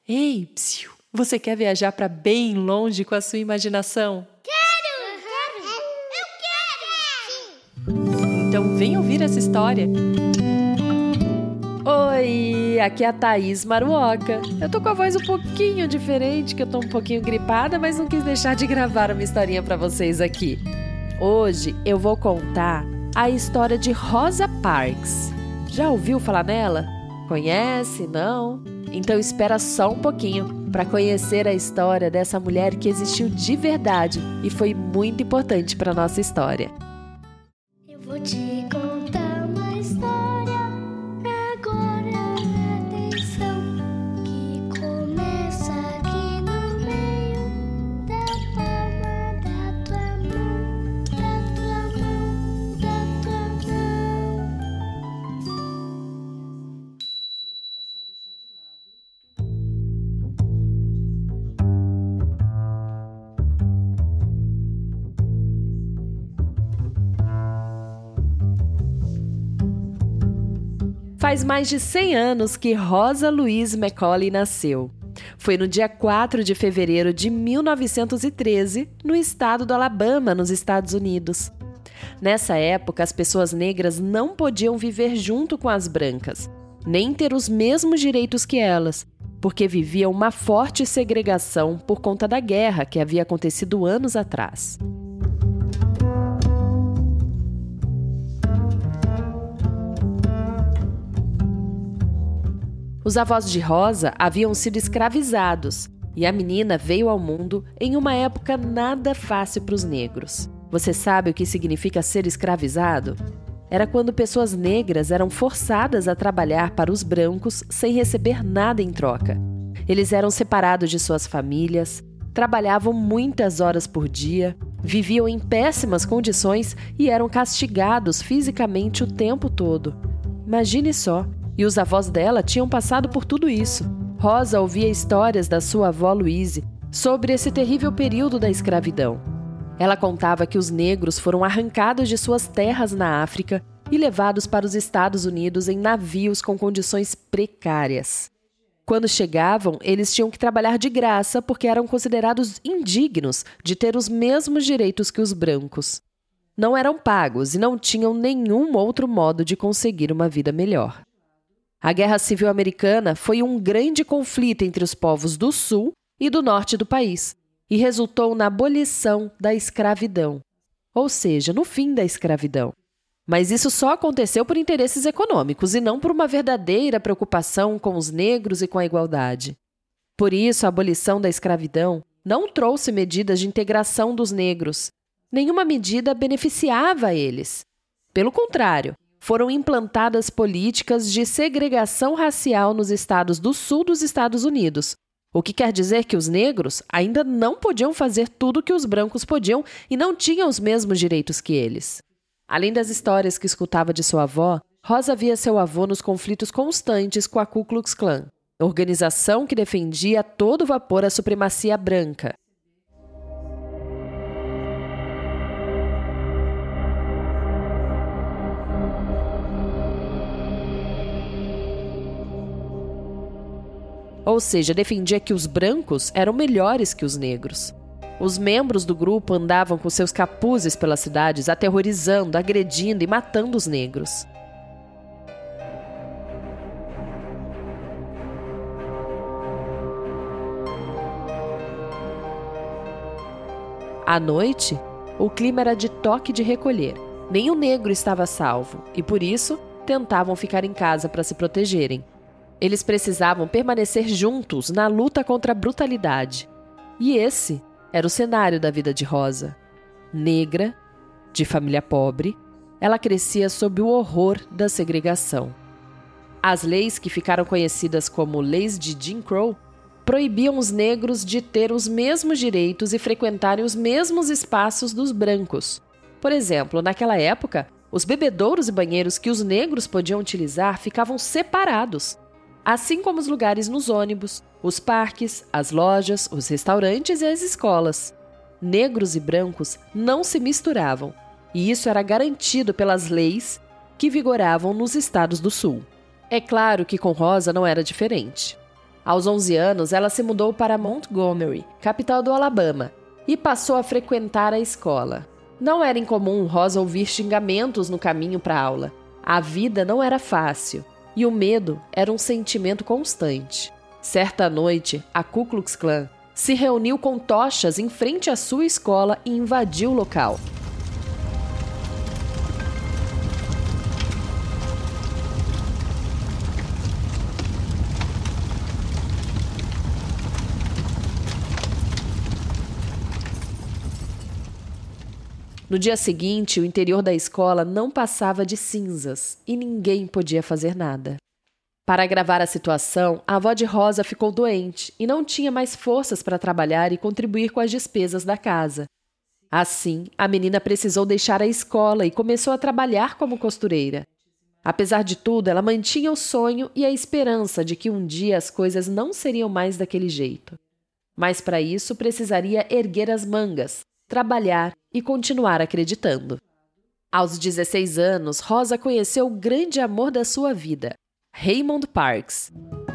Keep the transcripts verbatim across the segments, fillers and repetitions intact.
Ei, psiu, você quer viajar para bem longe com a sua imaginação? Quero! Quero! Eu quero! Sim! Então vem ouvir essa história. Oi, aqui é a Thaís Maruoka. Eu tô com a voz um pouquinho diferente, que eu tô um pouquinho gripada, mas não quis deixar de gravar uma historinha para vocês aqui. Hoje eu vou contar a história de Rosa Parks. Já ouviu falar nela? Conhece? Não? Então espera só um pouquinho para conhecer a história dessa mulher que existiu de verdade e foi muito importante para nossa história. Eu vou te contar uma história agora, atenção, que começa aqui no meio da palma da tua mão, da tua mão, da tua mão. Faz mais de cem anos que Rosa Louise Macaulay nasceu. Foi no dia quatro de fevereiro de mil novecentos e treze, no estado do Alabama, nos Estados Unidos. Nessa época, as pessoas negras não podiam viver junto com as brancas, nem ter os mesmos direitos que elas, porque vivia uma forte segregação por conta da guerra que havia acontecido anos atrás. Os avós de Rosa haviam sido escravizados e a menina veio ao mundo em uma época nada fácil para os negros. Você sabe o que significa ser escravizado? Era quando pessoas negras eram forçadas a trabalhar para os brancos sem receber nada em troca. Eles eram separados de suas famílias, trabalhavam muitas horas por dia, viviam em péssimas condições e eram castigados fisicamente o tempo todo. Imagine só! E os avós dela tinham passado por tudo isso. Rosa ouvia histórias da sua avó Louise sobre esse terrível período da escravidão. Ela contava que os negros foram arrancados de suas terras na África e levados para os Estados Unidos em navios com condições precárias. Quando chegavam, eles tinham que trabalhar de graça porque eram considerados indignos de ter os mesmos direitos que os brancos. Não eram pagos e não tinham nenhum outro modo de conseguir uma vida melhor. A Guerra Civil Americana foi um grande conflito entre os povos do sul e do norte do país e resultou na abolição da escravidão, ou seja, no fim da escravidão. Mas isso só aconteceu por interesses econômicos e não por uma verdadeira preocupação com os negros e com a igualdade. Por isso, a abolição da escravidão não trouxe medidas de integração dos negros. Nenhuma medida beneficiava eles. Pelo contrário, foram implantadas políticas de segregação racial nos estados do sul dos Estados Unidos, o que quer dizer que os negros ainda não podiam fazer tudo o que os brancos podiam e não tinham os mesmos direitos que eles. Além das histórias que escutava de sua avó, Rosa via seu avô nos conflitos constantes com a Ku Klux Klan, organização que defendia a todo vapor a supremacia branca. Ou seja, defendia que os brancos eram melhores que os negros. Os membros do grupo andavam com seus capuzes pelas cidades, aterrorizando, agredindo e matando os negros. À noite, o clima era de toque de recolher. Nenhum negro estava salvo e, por isso, tentavam ficar em casa para se protegerem. Eles precisavam permanecer juntos na luta contra a brutalidade. E esse era o cenário da vida de Rosa. Negra, de família pobre, ela crescia sob o horror da segregação. As leis, que ficaram conhecidas como Leis de Jim Crow, proibiam os negros de ter os mesmos direitos e frequentarem os mesmos espaços dos brancos. Por exemplo, naquela época, os bebedouros e banheiros que os negros podiam utilizar ficavam separados, assim como os lugares nos ônibus, os parques, as lojas, os restaurantes e as escolas. Negros e brancos não se misturavam, e isso era garantido pelas leis que vigoravam nos estados do Sul. É claro que com Rosa não era diferente. Aos onze anos, ela se mudou para Montgomery, capital do Alabama, e passou a frequentar a escola. Não era incomum Rosa ouvir xingamentos no caminho para a aula. A vida não era fácil, e o medo era um sentimento constante. Certa noite, a Ku Klux Klan se reuniu com tochas em frente à sua escola e invadiu o local. No dia seguinte, o interior da escola não passava de cinzas e ninguém podia fazer nada. Para agravar a situação, a avó de Rosa ficou doente e não tinha mais forças para trabalhar e contribuir com as despesas da casa. Assim, a menina precisou deixar a escola e começou a trabalhar como costureira. Apesar de tudo, ela mantinha o sonho e a esperança de que um dia as coisas não seriam mais daquele jeito. Mas para isso precisaria erguer as mangas, trabalhar e continuar acreditando. Aos dezesseis anos, Rosa conheceu o grande amor da sua vida, Raymond Parks.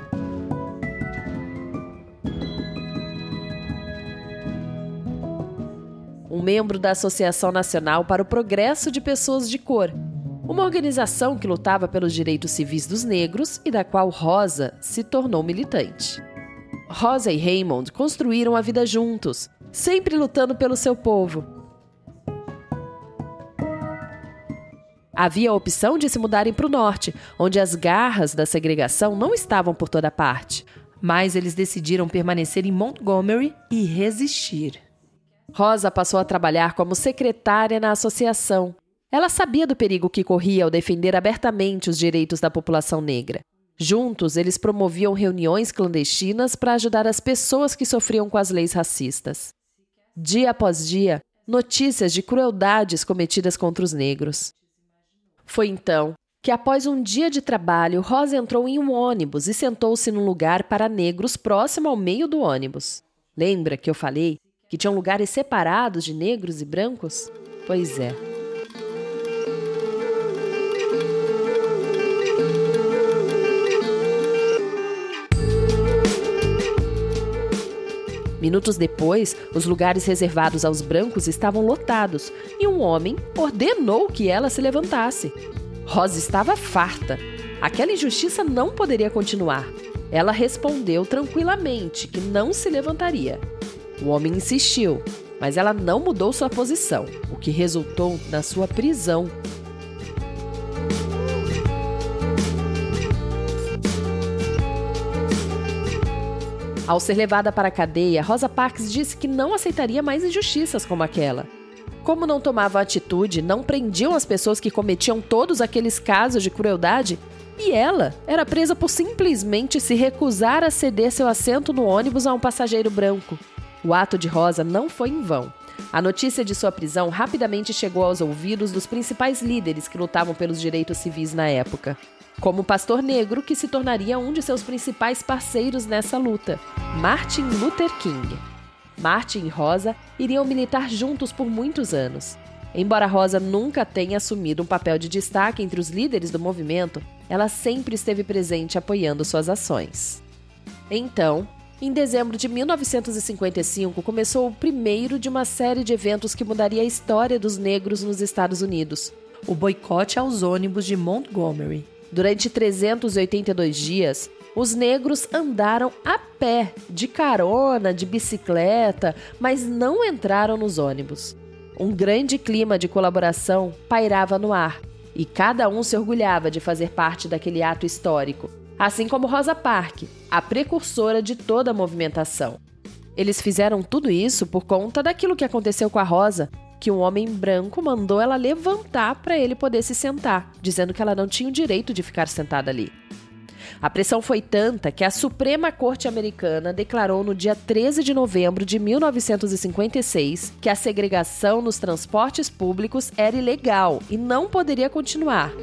Um membro da Associação Nacional para o Progresso de Pessoas de Cor, uma organização que lutava pelos direitos civis dos negros e da qual Rosa se tornou militante. Rosa e Raymond construíram a vida juntos, sempre lutando pelo seu povo. Havia a opção de se mudarem para o norte, onde as garras da segregação não estavam por toda parte. Mas eles decidiram permanecer em Montgomery e resistir. Rosa passou a trabalhar como secretária na associação. Ela sabia do perigo que corria ao defender abertamente os direitos da população negra. Juntos, eles promoviam reuniões clandestinas para ajudar as pessoas que sofriam com as leis racistas. Dia após dia, notícias de crueldades cometidas contra os negros. Foi então que, após um dia de trabalho, Rosa entrou em um ônibus e sentou-se num lugar para negros próximo ao meio do ônibus. Lembra que eu falei que tinham lugares separados de negros e brancos? Pois é. Minutos depois, os lugares reservados aos brancos estavam lotados e um homem ordenou que ela se levantasse. Rosa estava farta. Aquela injustiça não poderia continuar. Ela respondeu tranquilamente que não se levantaria. O homem insistiu, mas ela não mudou sua posição, o que resultou na sua prisão. Ao ser levada para a cadeia, Rosa Parks disse que não aceitaria mais injustiças como aquela. Como não tomavam atitude, não prendiam as pessoas que cometiam todos aqueles casos de crueldade, e ela era presa por simplesmente se recusar a ceder seu assento no ônibus a um passageiro branco. O ato de Rosa não foi em vão. A notícia de sua prisão rapidamente chegou aos ouvidos dos principais líderes que lutavam pelos direitos civis na época, como o pastor negro que se tornaria um de seus principais parceiros nessa luta, Martin Luther King. Martin e Rosa iriam militar juntos por muitos anos. Embora Rosa nunca tenha assumido um papel de destaque entre os líderes do movimento, ela sempre esteve presente apoiando suas ações. Então, em dezembro de mil novecentos e cinquenta e cinco, começou o primeiro de uma série de eventos que mudaria a história dos negros nos Estados Unidos, o boicote aos ônibus de Montgomery. Durante trezentos e oitenta e dois dias, os negros andaram a pé, de carona, de bicicleta, mas não entraram nos ônibus. Um grande clima de colaboração pairava no ar, e cada um se orgulhava de fazer parte daquele ato histórico, assim como Rosa Parks, a precursora de toda a movimentação. Eles fizeram tudo isso por conta daquilo que aconteceu com a Rosa, que um homem branco mandou ela levantar para ele poder se sentar, dizendo que ela não tinha o direito de ficar sentada ali. A pressão foi tanta que a Suprema Corte Americana declarou no dia treze de novembro de mil novecentos e cinquenta e seis que a segregação nos transportes públicos era ilegal e não poderia continuar.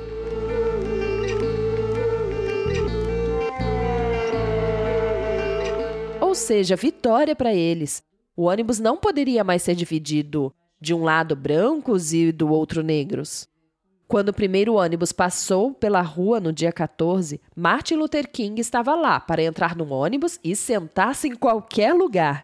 Ou seja, vitória para eles. O ônibus não poderia mais ser dividido de um lado brancos e do outro negros. Quando o primeiro ônibus passou pela rua no dia quatorze, Martin Luther King estava lá para entrar no ônibus e sentar-se em qualquer lugar.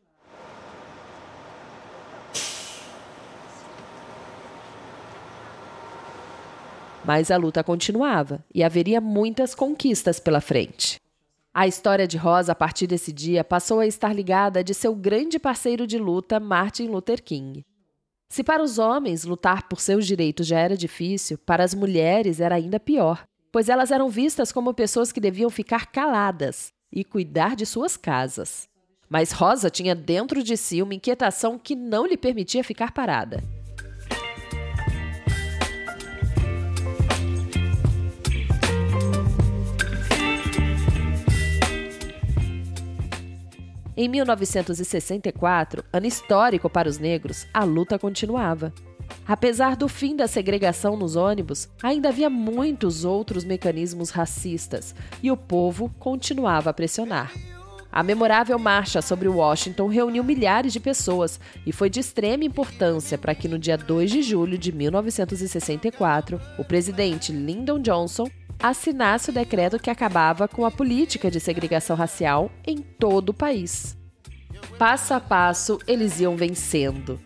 Mas a luta continuava e haveria muitas conquistas pela frente. A história de Rosa, a partir desse dia, passou a estar ligada de seu grande parceiro de luta, Martin Luther King. Se para os homens lutar por seus direitos já era difícil, para as mulheres era ainda pior, pois elas eram vistas como pessoas que deviam ficar caladas e cuidar de suas casas. Mas Rosa tinha dentro de si uma inquietação que não lhe permitia ficar parada. Em mil novecentos e sessenta e quatro, ano histórico para os negros, a luta continuava. Apesar do fim da segregação nos ônibus, ainda havia muitos outros mecanismos racistas e o povo continuava a pressionar. A memorável marcha sobre Washington reuniu milhares de pessoas e foi de extrema importância para que no dia dois de julho de mil novecentos e sessenta e quatro, o presidente Lyndon Johnson assinasse o decreto que acabava com a política de segregação racial em todo o país. Passo a passo, eles iam vencendo.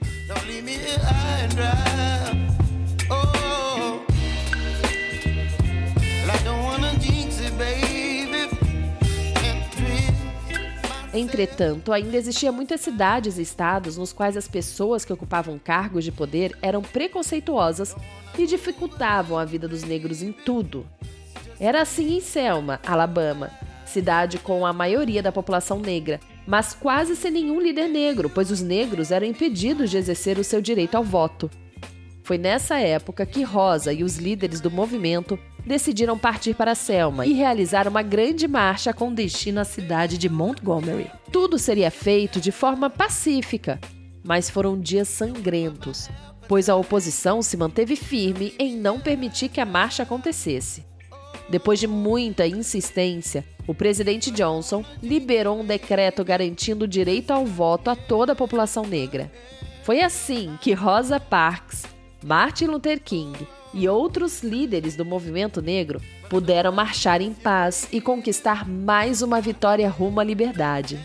Entretanto, ainda existiam muitas cidades e estados nos quais as pessoas que ocupavam cargos de poder eram preconceituosas e dificultavam a vida dos negros em tudo. Era assim em Selma, Alabama, cidade com a maioria da população negra, mas quase sem nenhum líder negro, pois os negros eram impedidos de exercer o seu direito ao voto. Foi nessa época que Rosa e os líderes do movimento decidiram partir para Selma e realizar uma grande marcha com destino à cidade de Montgomery. Tudo seria feito de forma pacífica, mas foram dias sangrentos, pois a oposição se manteve firme em não permitir que a marcha acontecesse. Depois de muita insistência, o presidente Johnson liberou um decreto garantindo o direito ao voto a toda a população negra. Foi assim que Rosa Parks, Martin Luther King e outros líderes do movimento negro puderam marchar em paz e conquistar mais uma vitória rumo à liberdade.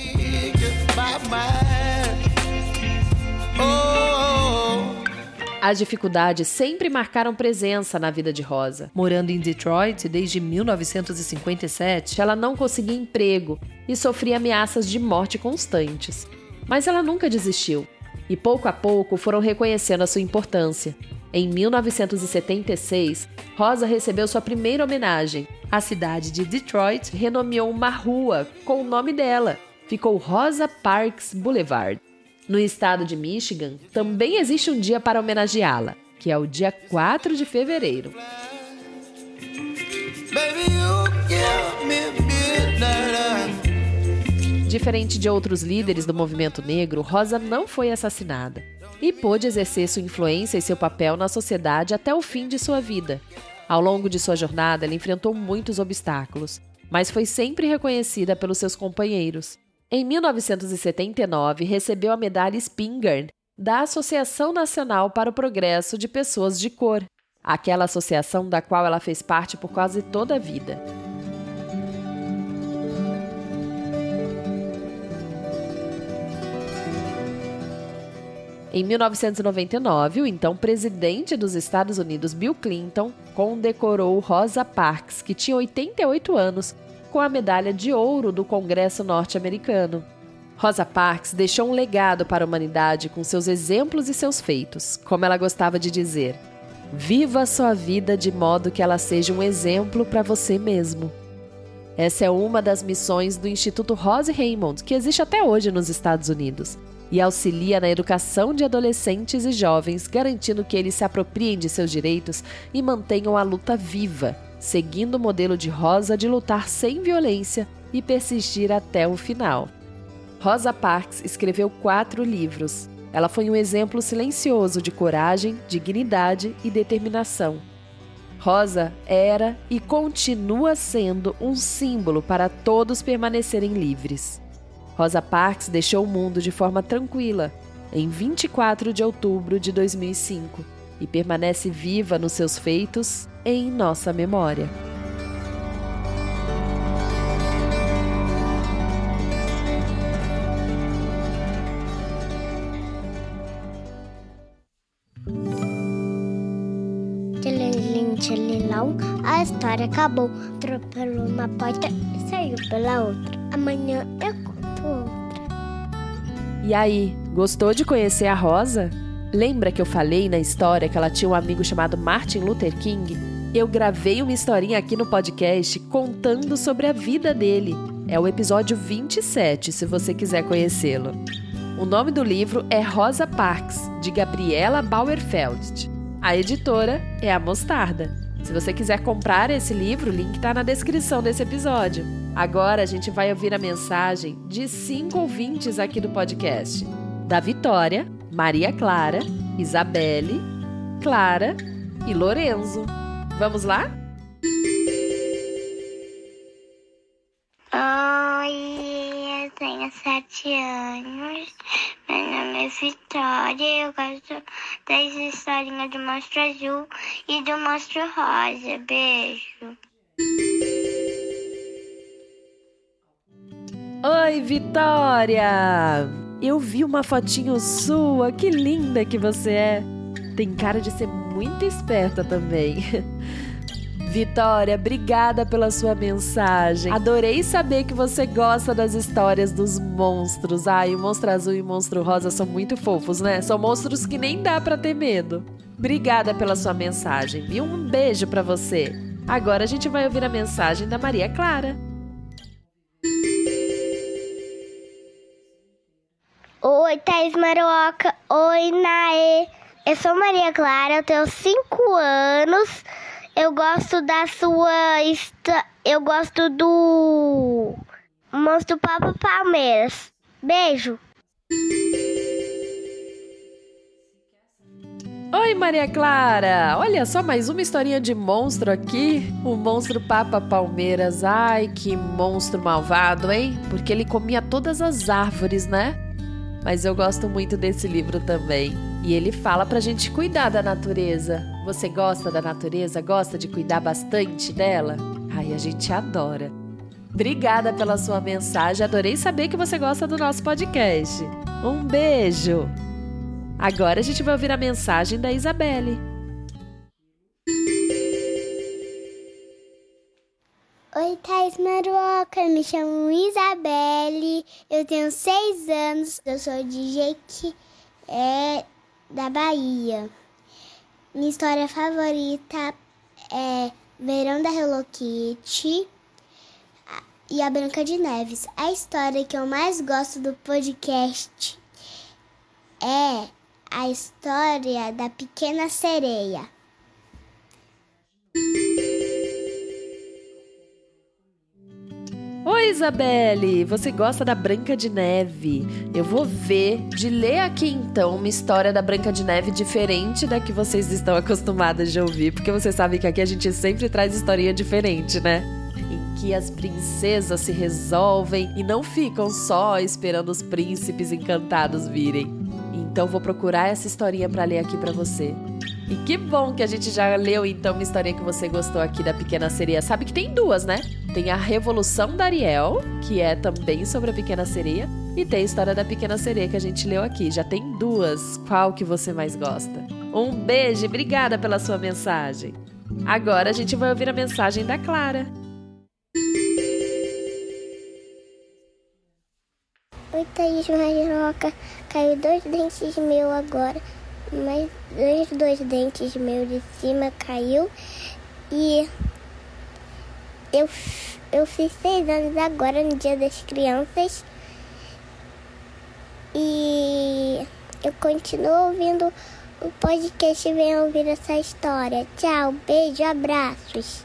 As dificuldades sempre marcaram presença na vida de Rosa. Morando em Detroit desde mil novecentos e cinquenta e sete, ela não conseguia emprego e sofria ameaças de morte constantes. Mas ela nunca desistiu, e pouco a pouco foram reconhecendo a sua importância. Em mil novecentos e setenta e seis, Rosa recebeu sua primeira homenagem. A cidade de Detroit renomeou uma rua com o nome dela. Ficou Rosa Parks Boulevard. No estado de Michigan, também existe um dia para homenageá-la, que é o dia quatro de fevereiro. Diferente de outros líderes do movimento negro, Rosa não foi assassinada e pôde exercer sua influência e seu papel na sociedade até o fim de sua vida. Ao longo de sua jornada, ela enfrentou muitos obstáculos, mas foi sempre reconhecida pelos seus companheiros. Em mil novecentos e setenta e nove, recebeu a medalha Spingarn da Associação Nacional para o Progresso de Pessoas de Cor, aquela associação da qual ela fez parte por quase toda a vida. Em mil novecentos e noventa e nove, o então presidente dos Estados Unidos, Bill Clinton, condecorou Rosa Parks, que tinha oitenta e oito anos, com a medalha de ouro do Congresso norte-americano. Rosa Parks deixou um legado para a humanidade com seus exemplos e seus feitos, como ela gostava de dizer: viva a sua vida de modo que ela seja um exemplo para você mesmo. Essa é uma das missões do Instituto Rose Raymond, que existe até hoje nos Estados Unidos, e auxilia na educação de adolescentes e jovens, garantindo que eles se apropriem de seus direitos e mantenham a luta viva, seguindo o modelo de Rosa de lutar sem violência e persistir até o final. Rosa Parks escreveu quatro livros. Ela foi um exemplo silencioso de coragem, dignidade e determinação. Rosa era e continua sendo um símbolo para todos permanecerem livres. Rosa Parks deixou o mundo de forma tranquila, em vinte e quatro de outubro de dois mil e cinco. e permanece viva nos seus feitos e em nossa memória. Tchelilim, tchelilão, a história acabou. Atropelou uma porta e saiu pela outra. Amanhã eu conto outra. E aí, gostou de conhecer a Rosa? Lembra que eu falei na história que ela tinha um amigo chamado Martin Luther King? Eu gravei uma historinha aqui no podcast contando sobre a vida dele. É o episódio vinte e sete, se você quiser conhecê-lo. O nome do livro é Rosa Parks, de Gabriela Bauerfeld. A editora é a Mostarda. Se você quiser comprar esse livro, o link está na descrição desse episódio. Agora a gente vai ouvir a mensagem de cinco ouvintes aqui do podcast. Da Vitória, Maria Clara, Isabelle, Clara e Lorenzo. Vamos lá? Oi, eu tenho sete anos. Meu nome é Vitória. Eu gosto das historinhas do Monstro Azul e do Monstro Rosa. Beijo. Oi, Vitória! Eu vi uma fotinho sua, que linda que você é! Tem cara de ser muito esperta também. Vitória, obrigada pela sua mensagem. Adorei saber que você gosta das histórias dos monstros. Ai, o Monstro Azul e o Monstro Rosa são muito fofos, né? São monstros que nem dá pra ter medo. Obrigada pela sua mensagem, viu? Um beijo pra você. Agora a gente vai ouvir a mensagem da Maria Clara. Oi, Thaís Maroca. Oi, Naê. Eu sou Maria Clara, eu tenho cinco anos. Eu gosto da sua... Esta... Eu gosto do... Monstro Papa Palmeiras. Beijo. Oi, Maria Clara! Olha só, mais uma historinha de monstro aqui. O monstro Papa Palmeiras. Ai, que monstro malvado, hein? Porque ele comia todas as árvores, né? Mas eu gosto muito desse livro também. E ele fala pra gente cuidar da natureza. Você gosta da natureza? Gosta de cuidar bastante dela? Ai, a gente adora. Obrigada pela sua mensagem. Adorei saber que você gosta do nosso podcast. Um beijo! Agora a gente vai ouvir a mensagem da Isabelle. Oi, Thaís Maruoca, me chamo Isabelle, eu tenho seis anos, eu sou de Jequié, é, da Bahia. Minha história favorita é Verão da Hello Kitty e a Branca de Neves. A história que eu mais gosto do podcast é a história da Pequena Sereia. Oi, Isabelle! Você gosta da Branca de Neve? Eu vou ver de ler aqui então uma história da Branca de Neve diferente da que vocês estão acostumadas de ouvir, porque você sabe que aqui a gente sempre traz historinha diferente, né? Em que as princesas se resolvem e não ficam só esperando os príncipes encantados virem. Então vou procurar essa historinha pra ler aqui pra você. E que bom que a gente já leu então uma historinha que você gostou aqui da Pequena Sereia. Sabe que tem duas, né? Tem a Revolução da Ariel, que é também sobre a Pequena Sereia, e tem a história da Pequena Sereia que a gente leu aqui. Já tem duas. Qual que você mais gosta? Um beijo e obrigada pela sua mensagem. Agora a gente vai ouvir a mensagem da Clara. Oi, Thaís Maroca, caiu dois dentes meus agora, mas dois, dois dentes meus de cima caiu e eu, eu fiz seis anos agora no Dia das Crianças e eu continuo ouvindo o podcast e venho ouvir essa história. Tchau, beijo, abraços.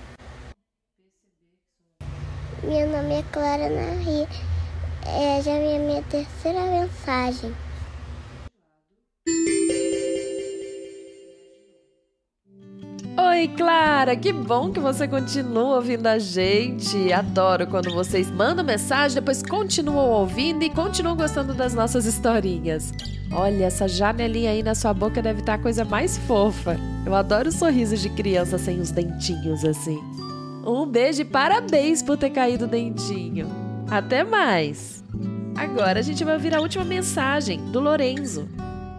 Meu nome é Clara Narri. É, já é a minha terceira mensagem. Oi, Oi, Clara, que bom que você continua ouvindo a gente. Adoro quando vocês mandam mensagem, depois continuam ouvindo e continuam gostando das nossas historinhas. Olha, essa janelinha aí na sua boca deve estar a coisa mais fofa. Eu adoro sorrisos de criança sem os dentinhos assim. Um beijo e parabéns por ter caído o dentinho. Até mais. Agora a gente vai ouvir a última mensagem do Lorenzo.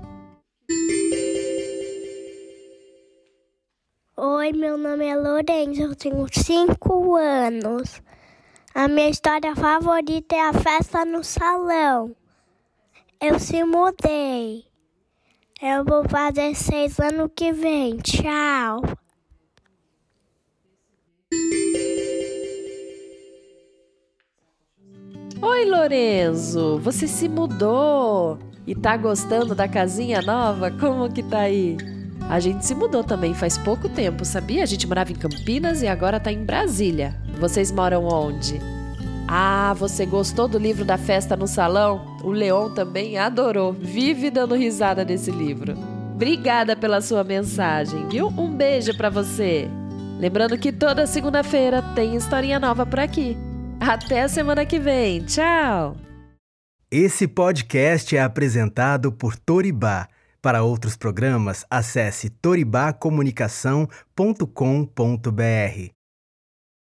Oi, meu nome é Lourenço, eu tenho cinco anos. A minha história favorita é a festa no salão. Eu se mudei. Eu vou fazer seis anos que vem. Tchau. Oi, Lorenzo, você se mudou e tá gostando da casinha nova? Como que tá aí? A gente se mudou também faz pouco tempo, sabia? A gente morava em Campinas e agora tá em Brasília. Vocês moram onde? Ah, você gostou do livro da festa no salão? O Leon também adorou, vive dando risada nesse livro. Obrigada pela sua mensagem, viu? Um beijo pra você. Lembrando que toda segunda-feira tem historinha nova por aqui. Até a semana que vem. Tchau! Esse podcast é apresentado por Toribá. Para outros programas, acesse toribá comunicação ponto com ponto br.